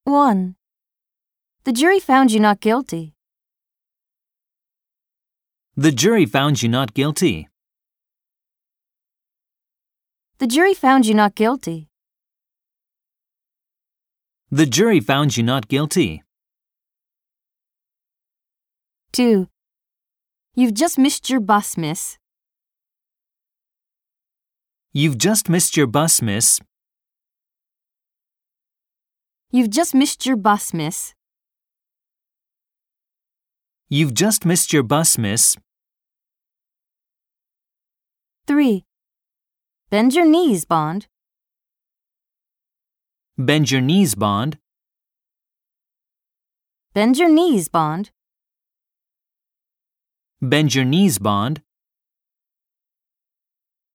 1. The jury found you not guilty. The jury found you not guilty. The jury found you not guilty. The jury found you not guilty. 2. You've just missed your bus, miss. You've just missed your bus, miss. You've just missed your bus, miss. You've just missed your bus, miss. 3. Bend your knees, Bond. Bend your knees, Bond. Bend your knees, Bond. Bend your knees, Bond.